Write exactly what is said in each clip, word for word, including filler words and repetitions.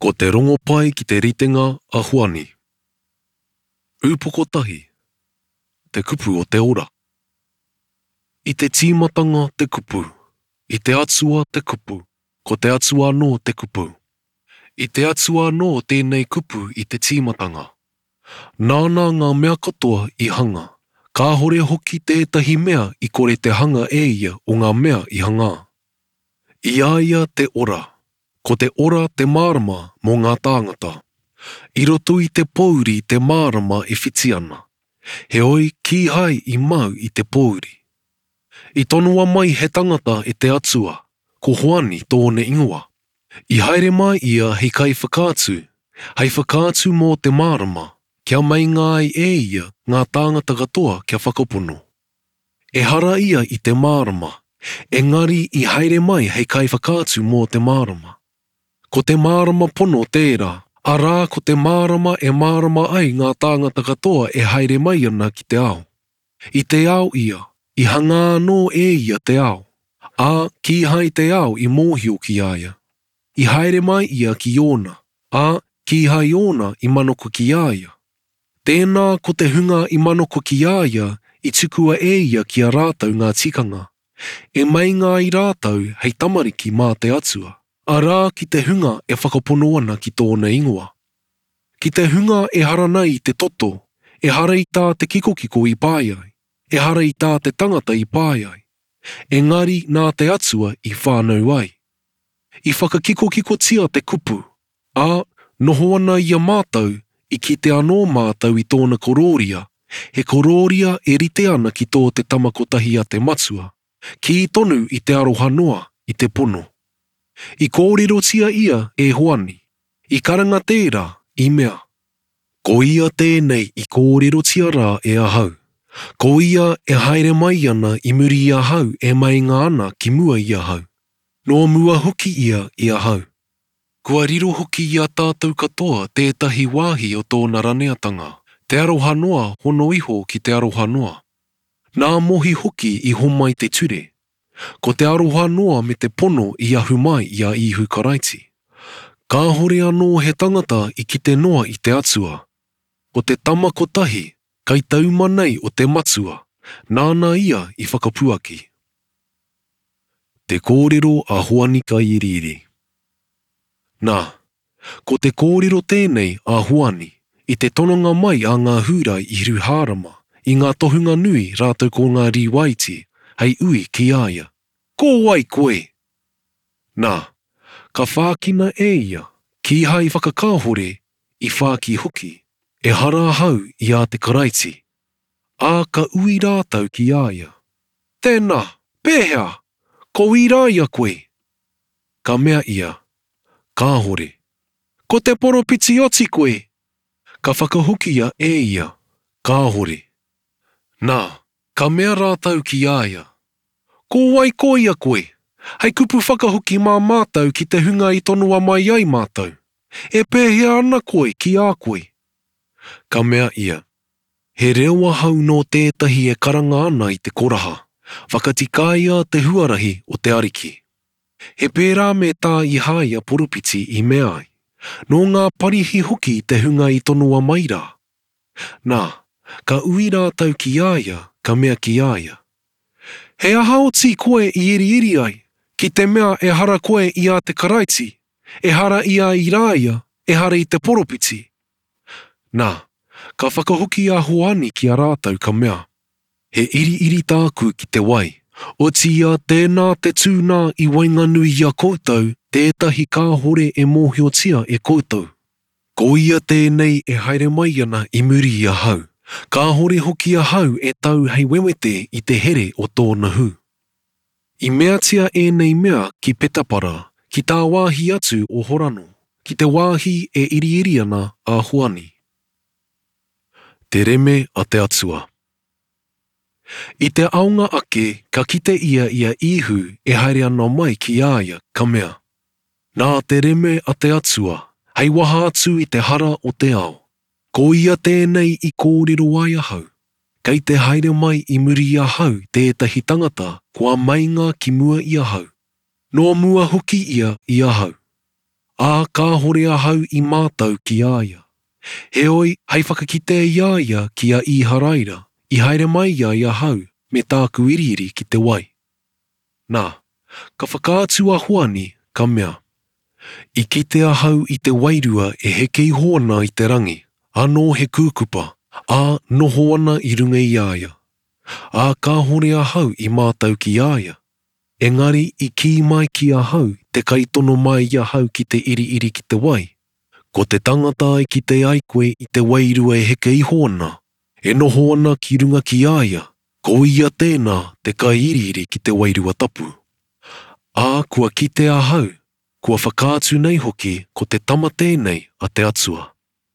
Ko te rongo pai ki te ritenga a Huani. Upoko tahi, te kupu o te ora. I te tīmatanga te kupu, i te atua te kupu, ko te atua anō te kupu. I te atua anō tēnei kupu i te tīmatanga. Nāna ngā mea katoa i hanga, ka hore hoki tētahi mea i kore te hanga e ia o ngā mea i hanga. I aia te ora, ko te ora te mārama mō ngā tāngata. I roto i te pouri te mārama e whiti ana. He oi ki hai i mau i te pouri. I tonua mai he tangata e te atua, ko Huani tōne ingoa. I haere mai ia hei kai whakātu, hei whakātu mō te mārama, kia mai ngāi e ia ngā tāngata katoa kia whakapono. E hara ia i te mārama, engari i haere mai hei kai whakātu mō te mārama. Ko te mārama pono tērā, arā ko te mārama e mārama ai ngā tāngata katoa e haere mai ana ki te ao. I te ao ia, i hanga anō e ia te ao, a ki hai te ao i mōhio ki aia. I haere mai ia ki ona, a ki hai ona i manoko ki aia. Tēnā ko te hunga i manoko ki aia i tukua e ia ki a rātau ngā tikanga. E mai ngā i rātau hei tamariki mā te atua. Arā ki te hunga e whakapono ana ki tōna ingoa. Ki te hunga e hara nei i te toto, e hara i tā te kikokiko i pāiai, e hara i tā te tangata i pāiai. Engari nā te atua i whānau ai. I whakakikokiko tia te kupu, a noho ana ia mātau i ki te anō mātau i tōna kororia, he kororia e rite ana ki tō te tamakotahi a te matua, ki i tonu i te aroha noa i te pono. I kōrero tia ia e Huani, i karanga tērā i mea. Ko ia tēnei i kōrero tia rā e ahau. Ko ia e haere mai ana i muri i ahau e mai ngā ana ki mua i ahau. Noa mua hoki ia i ahau. Kua riro hoki ia tātou katoa tētahi wāhi o tōna raneatanga, te aroha noa hono iho ki te aroha noa. Nā mohi hoki i homai te ture. Ko te aroha noa me te pono i ahu mai i a ihu karaiti. Ka hore anō he tangata i ki te noa i te atua. Ko te tamakotahi, kai tauma nei o te matua, nāna ia i whakapuaki. Te kōrero a Huani Kairiri. Nā, ko te kōrero tēnei a Huani, i te tononga mai a ngā hūrai i Ruharama, i ngā tohunga nui rātou ko ngā riwaiti, hei ui ki aia. Ko wai koe! Nā, ka whākina e ia, ki hai whakakāhore i whāki hoki, e hara hau i a te karaiti. A ka ui rātau ki aia. Tēnā, pēhea, ko i rāia koe. Ka mea ia, kāhore. Ko te poropiti oti koe. Ka whakahokia e ia, kāhore. Nā, ka mea rātau ki aia. Ko wai ko ia koe. Hei kupu whakahoki mā mātau ki te hunga i tonua mai ai mātau. E pēhea ana koe ki a koe. Ka mea ia. He rewa hau no tētahi e karanga ana i te koraha. Whakatikaia te huarahi o te ariki. He pērā me tā i haia poropiti i mea ai. No ngā parihi hoki te hunga i tonua mai rā. Nā, ka ui rātau ki aia, ka mea ki aia. He aha oti koe i iri iri ai, ki te mea e hara koe i a te karaiti, e hara i a i rāia, e hara i te poropiti. Nā, ka whakahoki a Huani ki a rātau ka mea. He iri iri tāku ki te wai, o tia tēnā te tūnā i wainganui i a koutou, tētahi kāhore e mōhio tia e koutou. Ko ia tēnei e haere mai ana i muri i a hau. Ka hore hoki a hau e tau hei wewete i te here o tōna hu. I mea tia e nei mea ki Petapara, ki tā wāhi atu o Horano, ki te wāhi e iri iri ana a Huani. Te reme a te atua. I te aunga ake ka kite ia ia ihu e haere ana mai ki aia ka mea. Nā te reme a te atua, hei waha atu i te hara o te ao. Ko ia tēnei i kōrero ai ahau. Kei te haere mai i muri i ahau tētahi tangata kua mainga ki mua i ahau. Noa mua hoki ia i ahau. A ka hore a hau I mātau ki aia. He oi, hei whakakite ia ia ki a I haraira, I haere mai ia ia hau, me tāku iriiri ki te wai. Nā, ka whakaatu a hoani, ka mea. I kite a hau I te wairua e heke I hoana I te rangi, anō he kūkupa, a noho ana I runga I aia. A ka hore a hau I mātau ki aia. Engari I ki mai ki a hau, te kaitono mai ia hau ki te iri iri ki te wai. Ko te tangata ai ki te aikoe I te wairua e heke I hoana, e noho ana ki runga ki aia, ko ia tēnā te kai iri iri ki te wairua tapu. A kua kite a hau, kua whakaatu nei hoki ko te tama tēnei a te atua.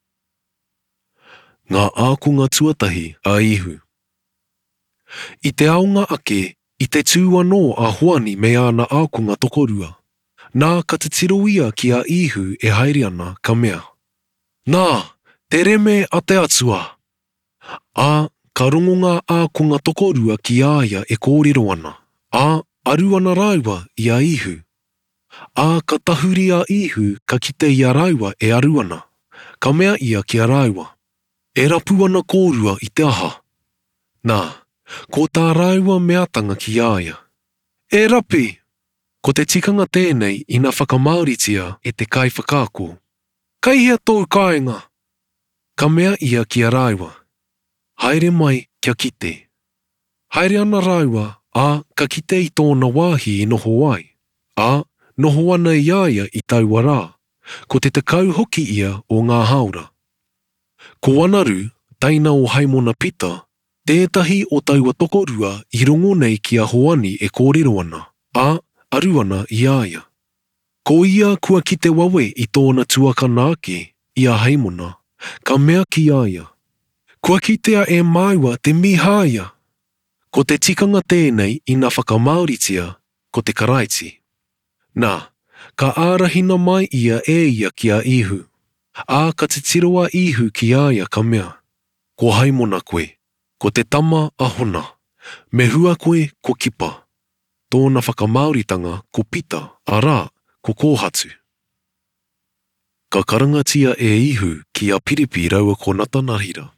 Ngā ākunga tuatahi a ihu. I te aonga ake, I te tū anō a hoani me ana ākunga tokorua. Nā ka te tiro ia ki a ihu e haere ana ka mea. Nā, te reme a te atua. A ka rongonga ākunga tokorua ki aia e kōrero ana. A aru ana rāua I a ihu. A ka tahuri a ihu ka kite I a rāua e aru ana. Ka mea ia ki a rāua. E rapu ana kōrua I te aha. Nā, ko tā rāua meatanga ki aia. E rapi! Ko te tikanga tēnei I nā whakamauritia e te kai whakaako. Kai hea tōu kāinga. Ka mea ia ki a rāua. Haere mai kia kite. Haere ana rāua a ka kite I tōna wāhi I noho ai. A noho ana I aia I taua rā. Ko te tekau hoki ia o ngā haura. Ko anaru, taina o haimona pita, tētahi o taua tokorua I rongo nei ki a hoani e kōrero ana. A aru ana I aia. Ko ia kua kite wawe I tōna tuakana ake I a haimona, ka mea ki aia. Kua kitea e māua te mihāia. Ko te tikanga tēnei I nā whakamauritia, ko te karaiti. Nā, ka ārahina mai ia e ia ki a ihu. A ka te tiroa ihu ki aia ka mea. Ko haimona koe, ko te tama a hona. Me hua koe ko kipa. Tōna whakamauritanga ko pita, a rā, ko kōhatu. Ka karangatia e ihu ki a piripi raua ko Natanahira.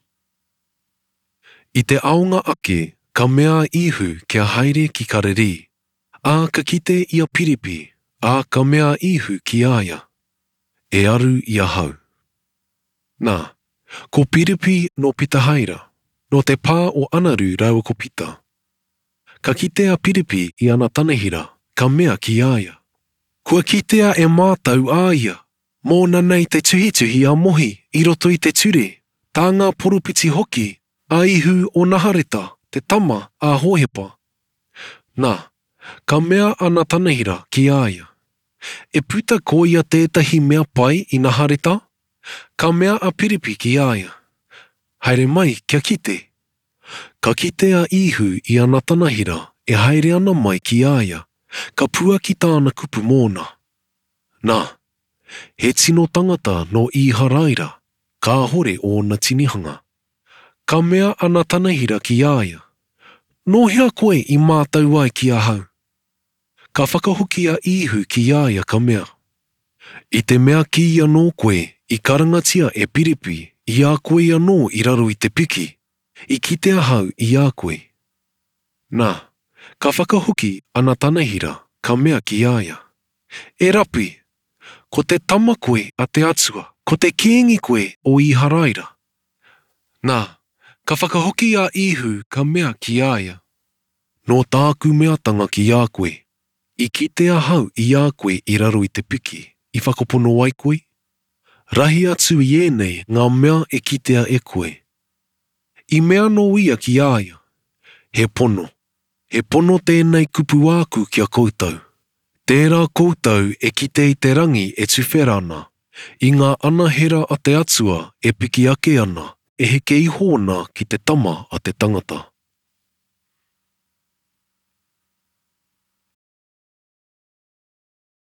I te aonga ake, ka mea ihu kia haere ki kareri. A ka kite I a piripi, a ka mea ihu ki aia. E aru I a hau. Nā, ko piripi no pita haira, no te pā o anaru raua ko pita. Ka kitea piripi I ana tanehira, ka mea ki aia. Kua kitea e mātau aia, mōna nei te tuhituhi a mohi, I roto I te ture, tā ngā poropiti hoki, a ihu o nahareta, te tama a hohepa. Nā, ka mea ana tanehira ki aia. E puta ko ia tētahi mea pai I nahareta? Ka mea a piripi ki aia. Haere mai kia kite. Ka kitea ihu I a Natanahira e haere ana mai ki aia, ka pua ki tāna kupu mōna. Nā, he tino tangata no I haraira, ka hore o na tinihanga. Ka mea a Natanahira ki aia. No hea koe I mātau ai ki a hau. Ka whakahoki a ihu ki aia ka mea. I te mea ki anō koe I karangatia e piripi, I a koe anō I raro I te piki. I kite a hau I a koe. Nā, ka whakahoki ana Tanahira, ka mea ki aia. E rapi, ko te tama koe a te atua, ko te kiengi koe o I haraira. Nā, ka whakahoki a ihu ka mea ki aia. No tāku meatanga ki a koe. I kite a hau I a koe I raro I te piki, I whakapono ai koe. Rahi atu I enei ngā mea e kitea e koe. I mea no ia ki aia. He pono. He pono tēnei kupu āku kia koutou. Tērā koutou e kite I te rangi e tuwherana. I ngā anahera a te atua e piki ake ana, e heke I hōna ki te tama a te tangata.